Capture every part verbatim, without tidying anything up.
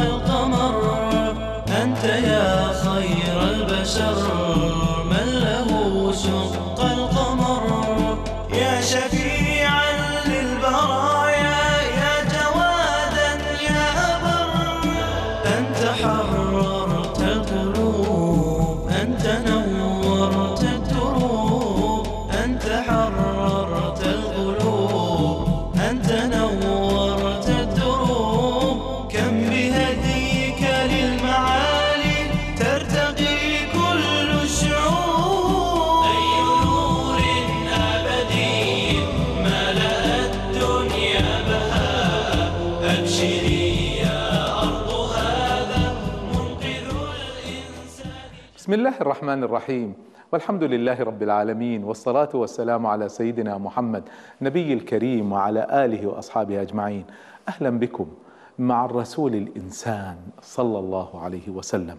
القمر. أنت يا خير البشر من له شق القمر. يا شفيعا للبرايا يا جوادا يا أبر. أنت حررت القلوب أنت نورت الدروب. أنت حررت القلوب أنت نورت الدروب. كم بهديك للمعالي ترتقي كل الشعوب. أي نور أبدي ملأ الدنيا بهاء. أبشري يا أرض هذا منقذ الإنسان. بسم الله الرحمن الرحيم، والحمد لله رب العالمين، والصلاة والسلام على سيدنا محمد نبي الكريم وعلى آله وأصحابه أجمعين. أهلا بكم مع الرسول الإنسان صلى الله عليه وسلم.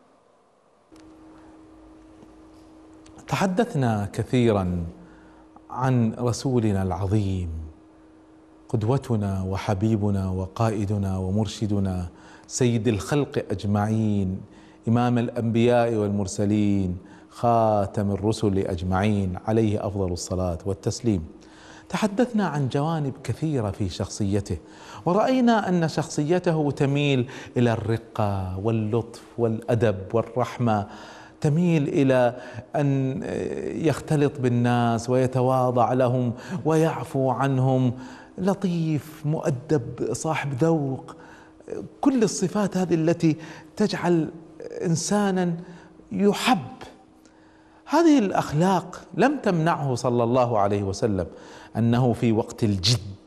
تحدثنا كثيرا عن رسولنا العظيم، قدوتنا وحبيبنا وقائدنا ومرشدنا، سيد الخلق أجمعين، إمام الأنبياء والمرسلين، خاتم الرسل أجمعين، عليه أفضل الصلاة والتسليم. تحدثنا عن جوانب كثيرة في شخصيته، ورأينا أن شخصيته تميل إلى الرقة واللطف والأدب والرحمة، تميل إلى أن يختلط بالناس ويتواضع لهم ويعفو عنهم، لطيف مؤدب صاحب ذوق. كل الصفات هذه التي تجعل إنسانا يحب. هذه الأخلاق لم تمنعه صلى الله عليه وسلم أنه في وقت الجد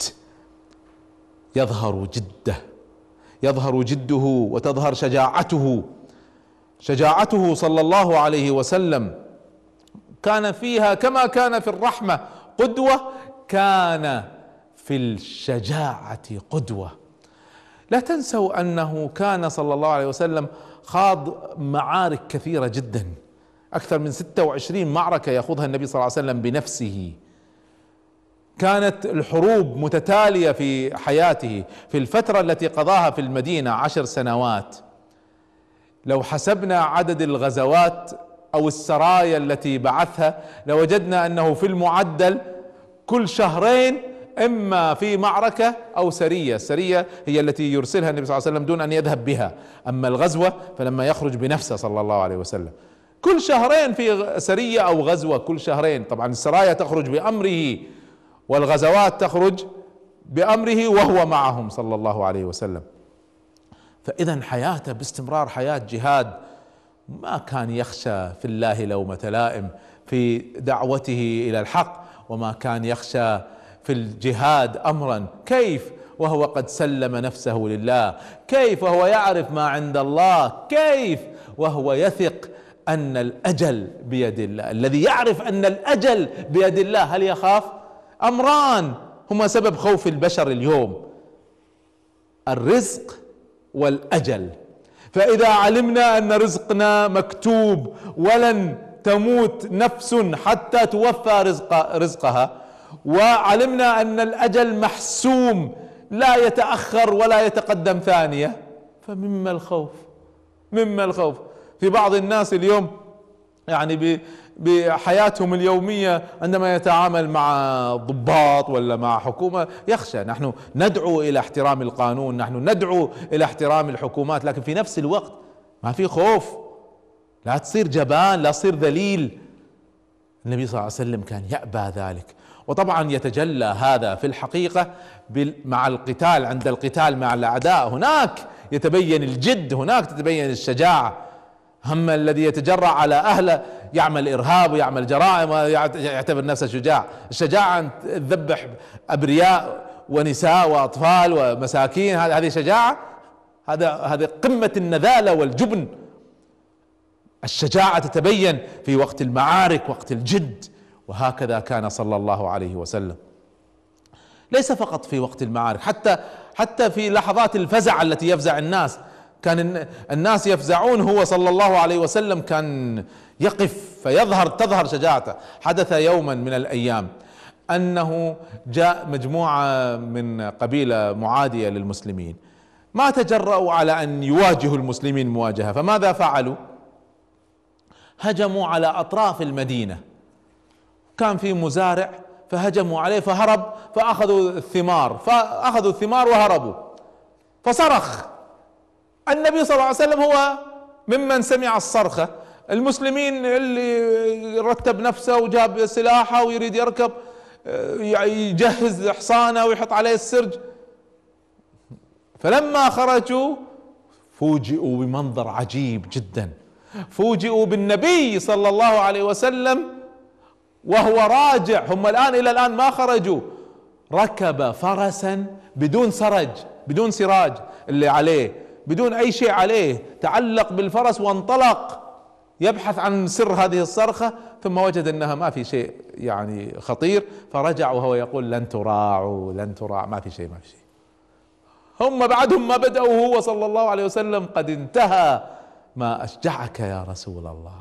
يظهر جده، يظهر جده وتظهر شجاعته. شجاعته صلى الله عليه وسلم كان فيها كما كان في الرحمة قدوة، كان في الشجاعة قدوة. لا تنسوا أنه كان صلى الله عليه وسلم خاض معارك كثيرة جدا، أكثر من ستة وعشرين معركة يخوضها النبي صلى الله عليه وسلم بنفسه. كانت الحروب متتالية في حياته. في الفترة التي قضاها في المدينة عشر سنوات، لو حسبنا عدد الغزوات أو السرايا التي بعثها لوجدنا أنه في المعدل كل شهرين إما في معركة أو سرية. السرية هي التي يرسلها النبي صلى الله عليه وسلم دون أن يذهب بها، أما الغزوة فلما يخرج بنفسه صلى الله عليه وسلم. كل شهرين في سرية أو غزوة، كل شهرين. طبعا السرايا تخرج بأمره والغزوات تخرج بأمره وهو معهم صلى الله عليه وسلم. فإذا حياته باستمرار حياة جهاد، ما كان يخشى في الله لومة لائم في دعوته إلى الحق، وما كان يخشى في الجهاد أمرا. كيف وهو قد سلم نفسه لله؟ كيف وهو يعرف ما عند الله؟ كيف وهو يثق أن الأجل بيد الله؟ الذي يعرف أن الأجل بيد الله هل يخاف؟ أمران هما سبب خوف البشر اليوم: الرزق والأجل. فإذا علمنا أن رزقنا مكتوب ولن تموت نفس حتى توفى رزق رزقها، وعلمنا أن الأجل محسوم لا يتأخر ولا يتقدم ثانية، فمما الخوف؟ مما الخوف؟ في بعض الناس اليوم يعني بحياتهم اليومية عندما يتعامل مع ضباط ولا مع حكومة يخشى. نحن ندعو إلى احترام القانون، نحن ندعو إلى احترام الحكومات، لكن في نفس الوقت ما في خوف. لا تصير جبان، لا تصير ذليل. النبي صلى الله عليه وسلم كان يأبى ذلك. وطبعا يتجلى هذا في الحقيقة مع القتال، عند القتال مع الأعداء هناك يتبين الجد، هناك تتبين الشجاعة. هم الذي يتجرأ على أهله يعمل إرهاب ويعمل جرائم ويعتبر نفسه شجاع. الشجاعة أن تذبح أبرياء ونساء وأطفال ومساكين، هذه شجاعة؟ هذا هذا قمة النذالة والجبن. الشجاعة تتبين في وقت المعارك، وقت الجد. وهكذا كان صلى الله عليه وسلم، ليس فقط في وقت المعارك، حتى حتى في لحظات الفزع التي يفزع الناس، كان الناس يفزعون، هو صلى الله عليه وسلم كان يقف فيظهر تظهر شجاعته. حدث يوما من الأيام أنه جاء مجموعة من قبيلة معادية للمسلمين، ما تجرؤوا على ان يواجهوا المسلمين مواجهة، فماذا فعلوا؟ هجموا على اطراف المدينة، كان في مزارع فهجموا عليه فهرب، فاخذوا الثمار فاخذوا الثمار وهربوا، فصرخ النبي صلى الله عليه وسلم هو ممن سمع الصرخة. المسلمين اللي رتب نفسه وجاب سلاحه ويريد يركب يجهز حصانه ويحط عليه السرج، فلما خرجوا فوجئوا بمنظر عجيب جدا، فوجئوا بالنبي صلى الله عليه وسلم وهو راجع. هم الآن إلى الآن ما خرجوا، ركب فرسا بدون سرج بدون سراج اللي عليه، بدون أي شيء عليه، تعلق بالفرس وانطلق يبحث عن سر هذه الصرخة، ثم وجد أنها ما في شيء يعني خطير، فرجع وهو يقول لن تراعوا لن تراعوا، ما في شيء ما في شيء. هم بعدهم ما بدأوا هو صلى الله عليه وسلم قد انتهى. ما أشجعك يا رسول الله.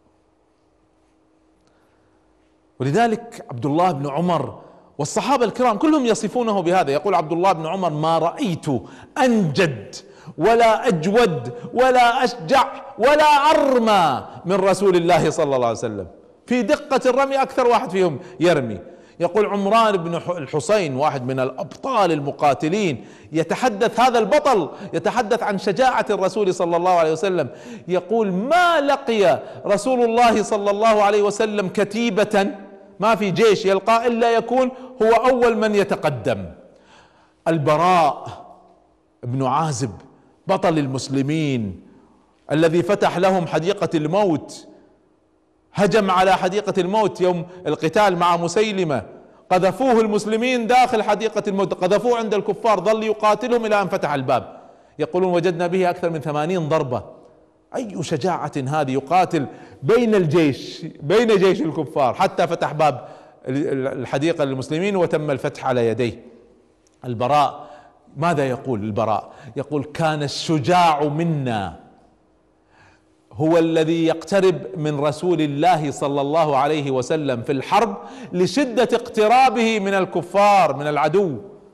ولذلك عبد الله بن عمر والصحابة الكرام كلهم يصفونه بهذا. يقول عبد الله بن عمر ما رأيت أنجد ولا أجود ولا أشجع ولا أرمى من رسول الله صلى الله عليه وسلم، في دقة الرمي أكثر واحد فيهم يرمي. يقول عمران بن الحصين واحد من الأبطال المقاتلين يتحدث، هذا البطل يتحدث عن شجاعة الرسول صلى الله عليه وسلم، يقول ما لقي رسول الله صلى الله عليه وسلم كتيبة، ما في جيش يلقاه إلا يكون هو أول من يتقدم. البراء بن عازب بطل المسلمين الذي فتح لهم حديقة الموت، هجم على حديقة الموت يوم القتال مع مسيلمة، قذفوه المسلمين داخل حديقة الموت، قذفوه عند الكفار، ظل يقاتلهم إلى أن فتح الباب. يقولون وجدنا به أكثر من ثمانين ضربة. أي شجاعة هذه، يقاتل بين الجيش بين جيش الكفار حتى فتح باب الحديقة للمسلمين وتم الفتح على يديه. البراء ماذا يقول؟ البراء يقول كان الشجاع منا هو الذي يقترب من رسول الله صلى الله عليه وسلم في الحرب لشدة اقترابه من الكفار من العدو.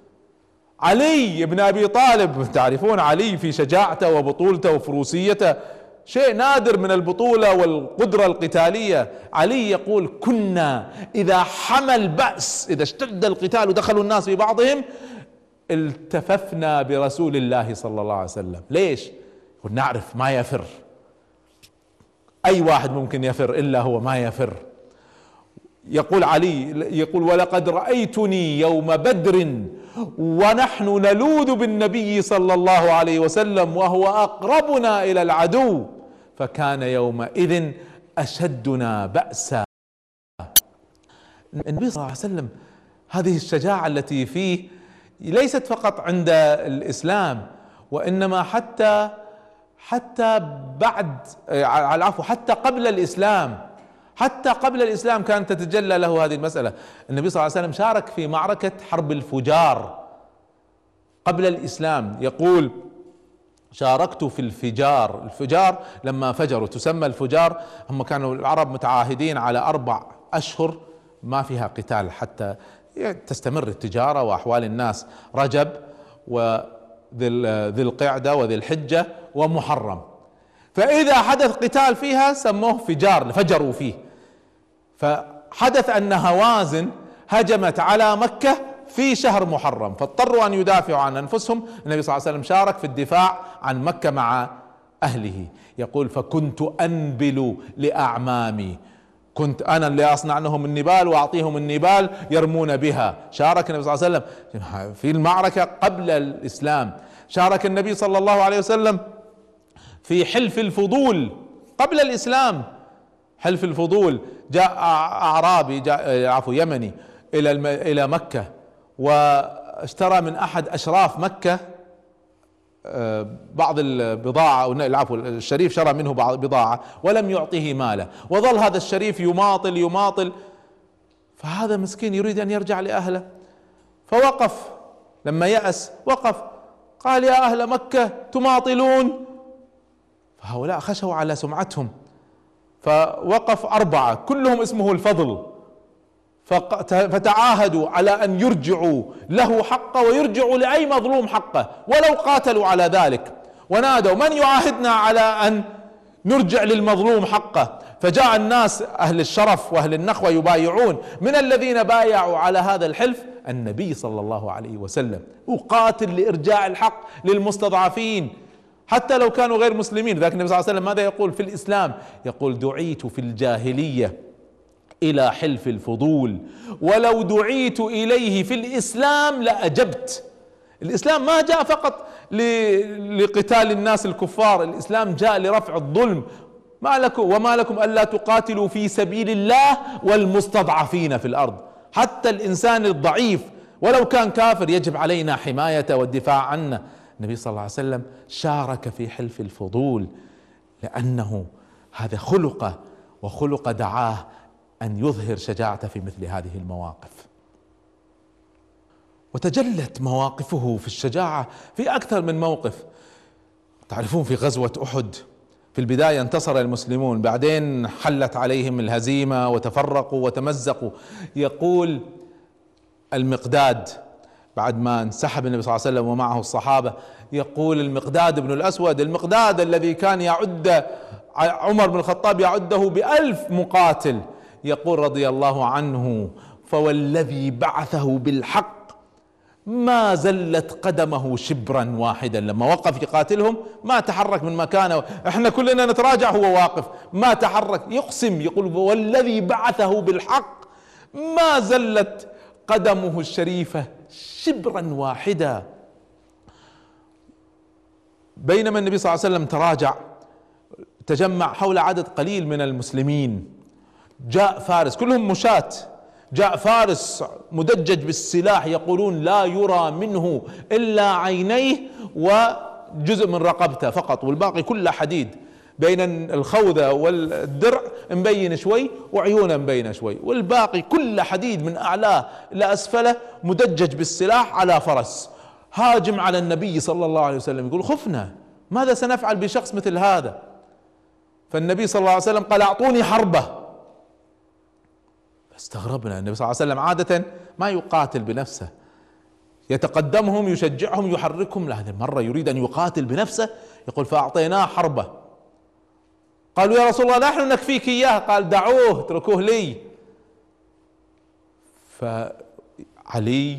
علي بن ابي طالب، تعرفون علي في شجاعته وبطولته وفروسيته، شيء نادر من البطولة والقدرة القتالية. علي يقول كنا إذا حمى البأس، إذا اشتد القتال ودخلوا الناس في بعضهم، التففنا برسول الله صلى الله عليه وسلم. ليش؟ يقول نعرف ما يفر، أي واحد ممكن يفر إلا هو ما يفر. يقول علي يقول ولقد رأيتني يوم بدر ونحن نلوذ بالنبي صلى الله عليه وسلم وهو أقربنا إلى العدو، فكان يومئذ أشدنا بأسا. النبي صلى الله عليه وسلم هذه الشجاعة التي فيه ليست فقط عند الإسلام، وإنما حتى حتى بعد على العفو حتى قبل الإسلام، حتى قبل الإسلام كانت تتجلى له هذه المسألة. النبي صلى الله عليه وسلم شارك في معركة حرب الفجار قبل الإسلام، يقول شاركت في الفجار. الفجار لما فجروا تسمى الفجار، هم كانوا العرب متعاهدين على أربع أشهر ما فيها قتال حتى تستمر التجارة وأحوال الناس، رجب وذي القعدة وذي الحجة ومحرم، فإذا حدث قتال فيها سموه فجار، فجروا فيه. فحدث أن هوازن هجمت على مكة في شهر محرم، فاضطروا أن يدافعوا عن أنفسهم. النبي صلى الله عليه وسلم شارك في الدفاع عن مكة مع أهله. يقول فكنت أنبل لأعمامي، كنت أنا اللي أصنع لهم النبال وأعطيهم النبال يرمون بها. شارك النبي صلى الله عليه وسلم في المعركة قبل الإسلام. شارك النبي صلى الله عليه وسلم في حلف الفضول قبل الإسلام. حلف الفضول، جاء أعرابي جاء عفوا يمني إلى إلى مكة واشترى من أحد أشراف مكة بعض البضاعة، أو العفو الشريف شرى منه بعض بضاعة ولم يعطه ماله، وظل هذا الشريف يماطل يماطل، فهذا مسكين يريد أن يرجع لأهله، فوقف لما يأس وقف قال يا أهل مكة تماطلون، فهؤلاء خشوا على سمعتهم، فوقف أربعة كلهم اسمه الفضل، فتعاهدوا على أن يرجعوا له حقه ويرجعوا لأي مظلوم حقه ولو قاتلوا على ذلك، ونادوا: من يعاهدنا على أن نرجع للمظلوم حقه؟ فجاء الناس أهل الشرف وأهل النخوة يبايعون. من الذين بايعوا على هذا الحلف؟ النبي صلى الله عليه وسلم. أقاتل لإرجاع الحق للمستضعفين حتى لو كانوا غير مسلمين. ذاك النبي صلى الله عليه وسلم ماذا يقول في الإسلام؟ يقول: دعيت في الجاهلية إلى حلف الفضول ولو دعيت إليه في الإسلام لأجبت. الإسلام ما جاء فقط لقتال الناس الكفار، الإسلام جاء لرفع الظلم. ما لكم وما لكم ألا تقاتلوا في سبيل الله والمستضعفين في الأرض. حتى الإنسان الضعيف ولو كان كافر يجب علينا حمايته والدفاع عنه. النبي صلى الله عليه وسلم شارك في حلف الفضول لأنه هذا خلقه، وخلق دعاه أن يظهر شجاعته في مثل هذه المواقف. وتجلت مواقفه في الشجاعة في أكثر من موقف. تعرفون في غزوة أحد في البداية انتصر المسلمون، بعدين حلت عليهم الهزيمة وتفرقوا وتمزقوا. يقول المقداد بعد ما انسحب النبي صلى الله عليه وسلم ومعه الصحابة، يقول المقداد بن الأسود، المقداد الذي كان يعد عمر بن الخطاب يعده بألف مقاتل، يقول رضي الله عنه: فوالذي بعثه بالحق ما زلت قدمه شبرا واحدا. لما وقف يقاتلهم ما تحرك من مكانه، احنا كلنا نتراجع هو واقف ما تحرك. يقسم يقول: والذي بعثه بالحق ما زلت قدمه الشريفة شبرا واحدا. بينما النبي صلى الله عليه وسلم تراجع، تجمع حول عدد قليل من المسلمين، جاء فارس كلهم مشاة، جاء فارس مدجج بالسلاح، يقولون لا يرى منه إلا عينيه وجزء من رقبته فقط، والباقي كله حديد، بين الخوذة والدرع مبين شوي وعيونه مبينة شوي، والباقي كله حديد من أعلاه إلى أسفله، مدجج بالسلاح على فرس هاجم على النبي صلى الله عليه وسلم. يقول: خفنا، ماذا سنفعل بشخص مثل هذا؟ فالنبي صلى الله عليه وسلم قال: أعطوني حربة. استغربنا. النبي صلى الله عليه وسلم عادة ما يقاتل بنفسه، يتقدمهم يشجعهم يحركهم، لا هذه المرة يريد أن يقاتل بنفسه. يقول: فأعطيناه حربة. قالوا: يا رسول الله نحن نكفيك إياه. قال: دعوه اتركوه لي. فعلي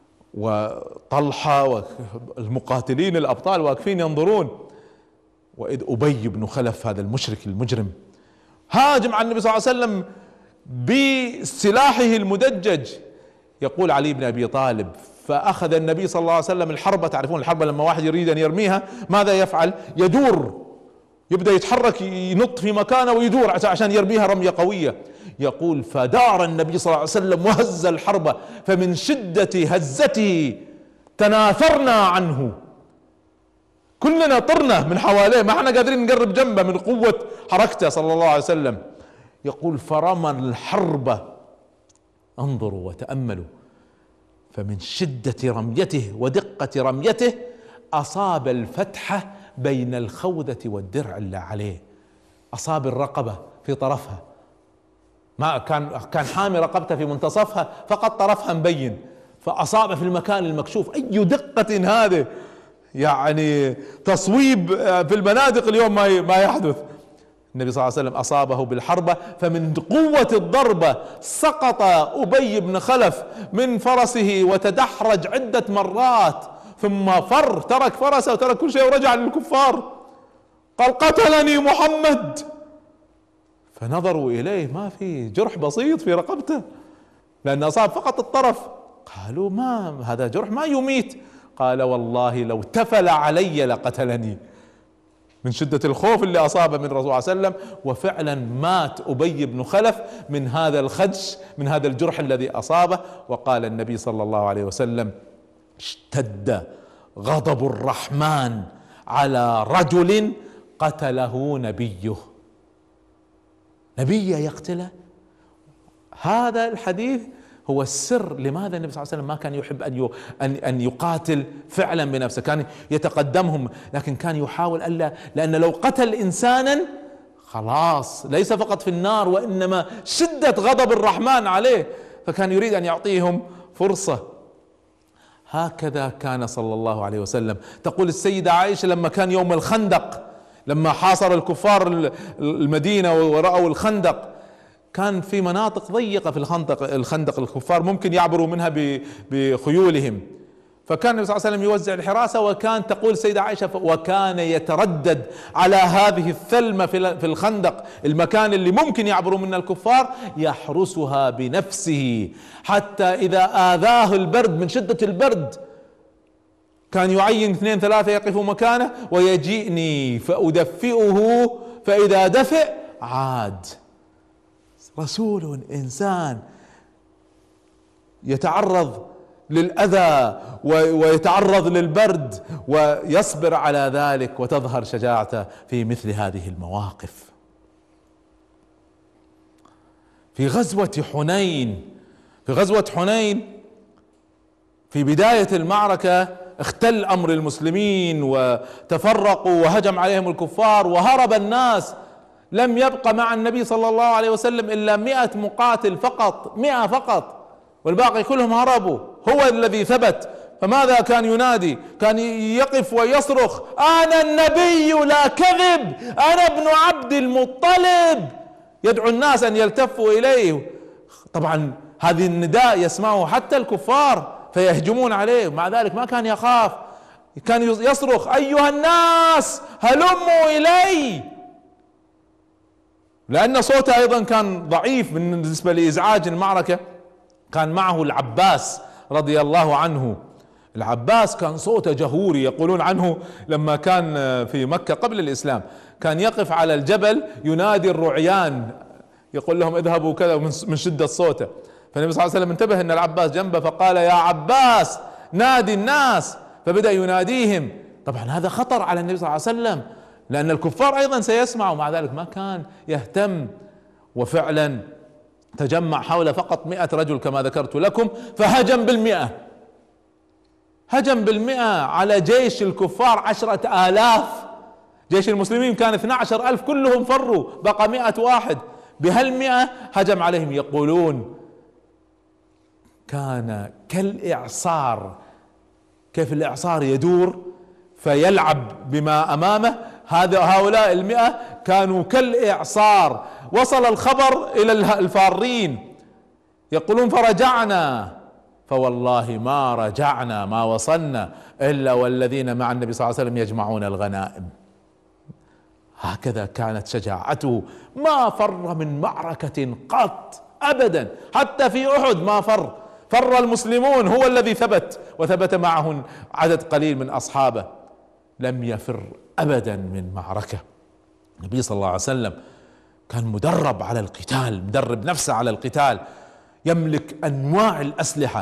وطلحة والمقاتلين الأبطال واقفين ينظرون، وإذ أبي بن خلف هذا المشرك المجرم هاجم على النبي صلى الله عليه وسلم بسلاحه المدجج. يقول علي بن أبي طالب: فأخذ النبي صلى الله عليه وسلم الحربة. تعرفون الحربة لما واحد يريد أن يرميها ماذا يفعل؟ يدور، يبدأ يتحرك، ينط في مكانه ويدور عشان يرميها رمية قوية. يقول: فدار النبي صلى الله عليه وسلم وهز الحربة، فمن شدة هزته تناثرنا عنه، كلنا طرنا من حواليه، ما احنا قادرين نقرب جنبه من قوة حركته صلى الله عليه وسلم. يقول: فرمى الحربة، انظروا وتأملوا، فمن شدة رميته ودقة رميته أصاب الفتحة بين الخوذة والدرع اللي عليه، أصاب الرقبة في طرفها، ما كان كان حامي رقبته في منتصفها، فقط طرفها مبين، فأصاب في المكان المكشوف. أي دقة هذه، يعني تصويب في المناطق اليوم ما ما يحدث. النبي صلى الله عليه وسلم أصابه بالحربة، فمن قوة الضربة سقط أبي بن خلف من فرسه وتدحرج عدة مرات، ثم فر، ترك فرسه وترك كل شيء ورجع للكفار. قال: قتلني محمد. فنظروا إليه، ما في جرح بسيط في رقبته لأن أصاب فقط الطرف. قالوا: ما هذا جرح ما يميت. قال: والله لو تفل علي لقتلني، من شدة الخوف اللي أصابه من الرسول صلى الله عليه وسلم. وفعلا مات أبي بن خلف من هذا الخدش، من هذا الجرح الذي أصابه. وقال النبي صلى الله عليه وسلم: اشتد غضب الرحمن على رجل قتله نبيه. نبيه يقتله؟ هذا الحديث هو السر لماذا النبي صلى الله عليه وسلم ما كان يحب ان ان ان يقاتل فعلا بنفسه، كان يتقدمهم، لكن كان يحاول الا، لان لو قتل انسانا خلاص ليس فقط في النار وانما شدة غضب الرحمن عليه. فكان يريد أن يعطيهم فرصة. هكذا كان صلى الله عليه وسلم. تقول السيدة عائشة لما كان يوم الخندق، لما حاصر الكفار المدينة ورأوا الخندق، كان في مناطق ضيقة في الخندق الخندق الكفار ممكن يعبروا منها بخيولهم، فكان النبي صلى الله عليه وسلم يوزع الحراسة، وكان تقول السيدة عائشة وكان يتردد على هذه الثلمة في الخندق، المكان اللي ممكن يعبروا منه الكفار، يحرسها بنفسه حتى إذا آذاه البرد من شدة البرد كان يعين اثنين ثلاثة يقفوا مكانه ويجيئني فأدفئه، فإذا دفئ عاد. رسول إنسان يتعرض للأذى ويتعرض للبرد ويصبر على ذلك، وتظهر شجاعته في مثل هذه المواقف. في غزوة حنين في غزوة حنين في بداية المعركة اختل أمر المسلمين وتفرقوا وهجم عليهم الكفار وهرب الناس، لم يبق مع النبي صلى الله عليه وسلم إلا مئة مقاتل فقط، مئة فقط، والباقي كلهم هربوا. هو الذي ثبت، فماذا كان ينادي؟ كان يقف ويصرخ أنا النبي لا كذب، أنا ابن عبد المطلب، يدعو الناس أن يلتفوا إليه. طبعا هذه النداء يسمعه حتى الكفار فيهجمون عليه، مع ذلك ما كان يخاف، كان يصرخ أيها الناس هلموا إلي، لأن صوته أيضا كان ضعيف بالنسبة لإزعاج المعركة. كان معه العباس رضي الله عنه. العباس كان صوته جهوري، يقولون عنه لما كان في مكة قبل الإسلام كان يقف على الجبل ينادي الرعيان، يقول لهم اذهبوا كذا من شدة صوته. فالنبي صلى الله عليه وسلم انتبه ان العباس جنبه فقال يا عباس نادي الناس، فبدأ يناديهم. طبعا هذا خطر على النبي صلى الله عليه وسلم لأن الكفار أيضا سيسمعوا، مع ذلك ما كان يهتم. وفعلا تجمع حوله فقط مئة رجل كما ذكرت لكم، فهجم بالمئة هجم بالمئة على جيش الكفار عشرة آلاف. جيش المسلمين كان اثنى عشر ألف كلهم فروا، بقى مئة واحد. بهالمئة هجم عليهم. يقولون كان كالإعصار، كيف الإعصار يدور فيلعب بما أمامه، هذا هؤلاء المئة كانوا كالإعصار. وصل الخبر إلى الفارين يقولون فرجعنا، فوالله ما رجعنا ما وصلنا إلا والذين مع النبي صلى الله عليه وسلم يجمعون الغنائم. هكذا كانت شجاعته، ما فر من معركة قط أبدا، حتى في أحد ما فر، فر المسلمون، هو الذي ثبت وثبت معه عدد قليل من أصحابه، لم يفر أبدا من معركة. النبي صلى الله عليه وسلم كان مدرب على القتال، مدرب نفسه على القتال، يملك أنواع الأسلحة.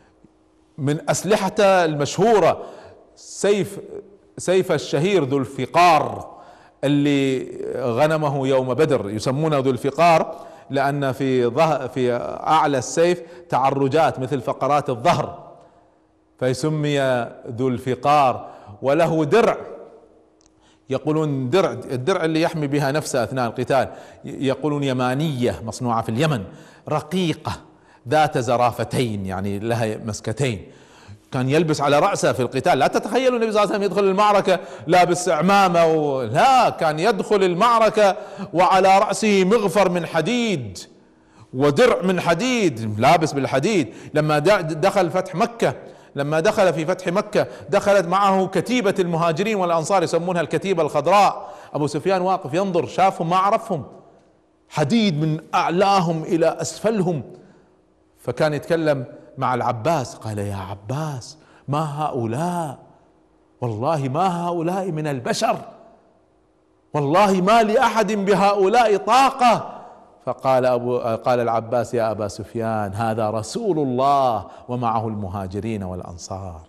من أسلحته المشهورة سيف سيف الشهير ذو الفقار اللي غنمه يوم بدر، يسمونه ذو الفقار لأن في ظهر في أعلى السيف تعرجات مثل فقرات الظهر، فيسمي ذو الفقار. وله درع، يقولون درع الدرع اللي يحمي بها نفسه أثناء القتال، يقولون يمانية مصنوعة في اليمن، رقيقة ذات زرافتين، يعني لها مسكتين، كان يلبس على رأسه في القتال. لا تتخيلوا النبي صلى الله عليه وسلم يدخل المعركة لابس عمامة و... لا، كان يدخل المعركة وعلى رأسه مغفر من حديد ودرع من حديد، لابس بالحديد. لما دخل فتح مكة لما دخل في فتح مكة دخلت معه كتيبة المهاجرين والأنصار، يسمونها الكتيبة الخضراء. أبو سفيان واقف ينظر، شافهم ما عرفهم، حديد من أعلاهم إلى أسفلهم. فكان يتكلم مع العباس، قال يا عباس ما هؤلاء، والله ما هؤلاء من البشر، والله ما لأحد بهؤلاء طاقة. فقال أبو قال العباس يا أبا سفيان هذا رسول الله ومعه المهاجرين والأنصار.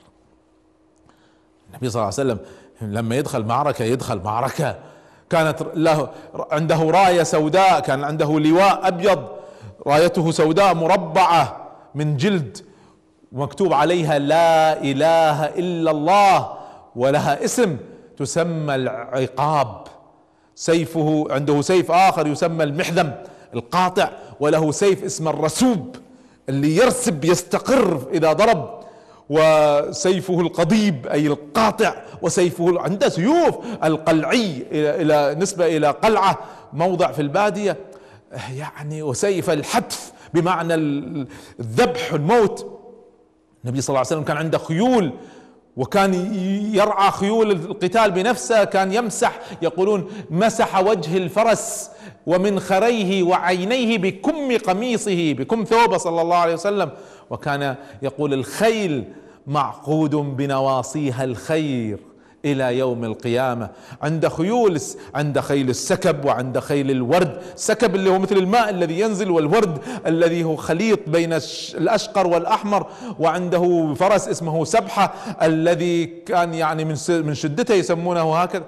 النبي صلى الله عليه وسلم لما يدخل معركة يدخل معركة كانت له عنده راية سوداء، كان عنده لواء أبيض، رايته سوداء مربعة من جلد ومكتوب عليها لا إله إلا الله، ولها اسم تسمى العقاب. سيفه عنده سيف آخر يسمى المحذم القاطع، وله سيف اسمه الرسوب اللي يرسب يستقر إذا ضرب، وسيفه القضيب أي القاطع، وسيفه عنده سيوف القلعي إلى, إلى نسبة إلى قلعة موضع في البادية يعني، وسيف الحتف بمعنى الذبح الموت. النبي صلى الله عليه وسلم كان عنده خيول، وكان يرعى خيول القتال بنفسه، كان يمسح، يقولون مسح وجه الفرس ومنخريه وعينيه بكم قميصه، بكم ثوبه صلى الله عليه وسلم. وكان يقول الخيل معقود بنواصيها الخير إلى يوم القيامة. عند خيول، عند خيل السكب وعند خيل الورد. السكب اللي هو مثل الماء الذي ينزل، والورد الذي هو خليط بين الأشقر والأحمر. وعنده فرس اسمه سبحة الذي كان يعني من من شدته يسمونه هكذا.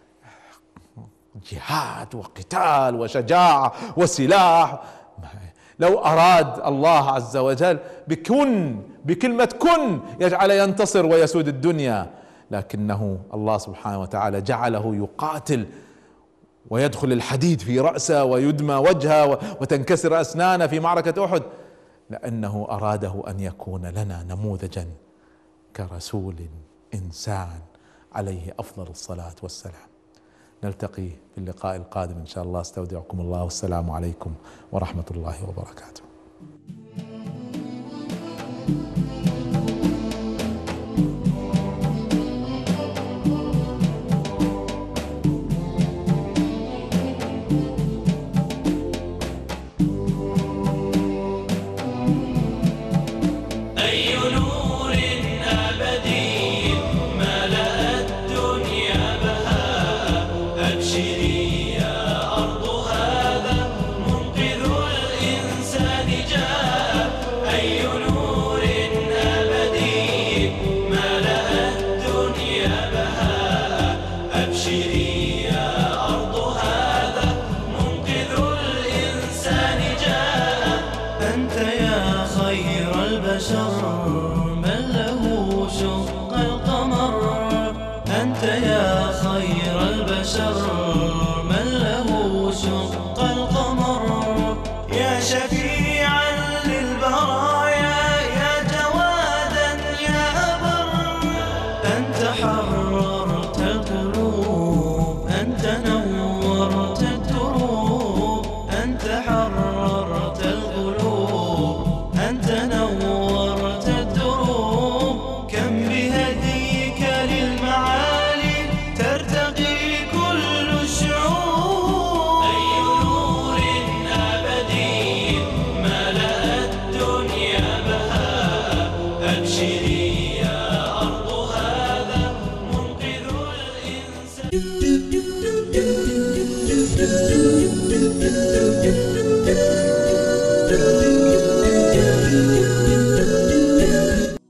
جهاد وقتال وشجاعة وسلاح. لو أراد الله عز وجل بكن، بكلمة كن، يجعل ينتصر ويسود الدنيا، لكنه الله سبحانه وتعالى جعله يقاتل ويدخل الحديد في رأسه ويدمى وجهه وتنكسر أسنانه في معركة أحد، لأنه أراده أن يكون لنا نموذجا كرسول إنسان عليه أفضل الصلاة والسلام. نلتقي في اللقاء القادم إن شاء الله. استودعكم الله، والسلام عليكم ورحمة الله وبركاته. أنت يا خير البشر